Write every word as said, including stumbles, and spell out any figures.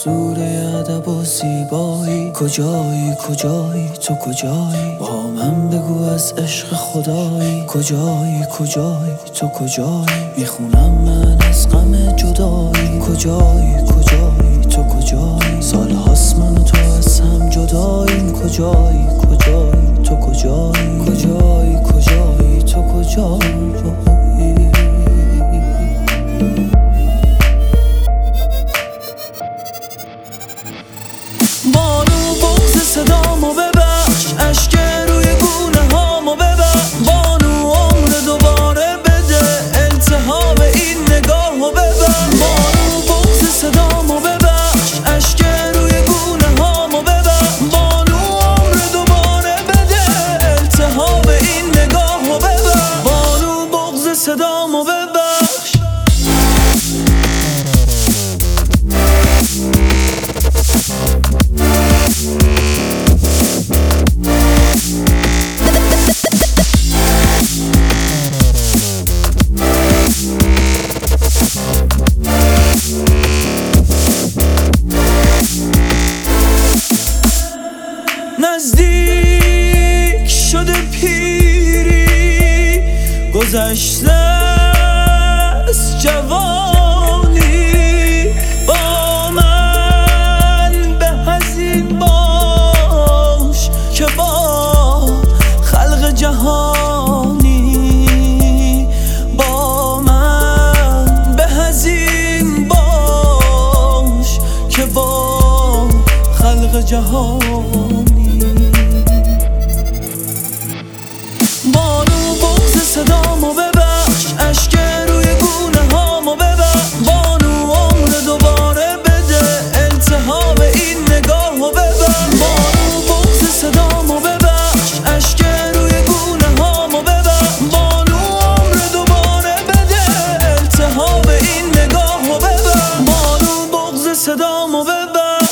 منصور ادب و زیبایی، کجایی کجایی تو کجایی؟ با من بگو از عشق خدایی، کجایی کجایی تو کجایی؟ میخونم من از غم جدایی، کجایی کجایی تو کجایی؟ سال هاست من و تو از هم جداییم، کجایی کجایی تو کجایی؟ کجایی کجایی تو کجایی؟ بانو بغض صدامو ببخش، اشک روی گونه هامو ببخش. بانو عمر دوباره بده، التهاب این نگاهو ببخش. بانو بغض صدامو ببخش، اشک روی گونه هامو ببخش. بانو عمر دوباره بده، التهاب این نگاهو ببخش. بانو بغض صدامو ببخش. نزدیک شده پیری، گذشته از جوانی. با من به هزین باش که با خلق جهانی. با من به هزین باش که با خلق جهانی. بانو بغض صدامو ببخش، اشک روی گونه هامو ببخش. بانو عمر دوباره بده، التهاب این نگاهو ببخش. بانو بغض صدامو ببخش، اشک روی گونه هامو ببخش. بانو عمر دوباره بده، التهاب این نگاهو ببخش. بانو بغض صدامو ببخش.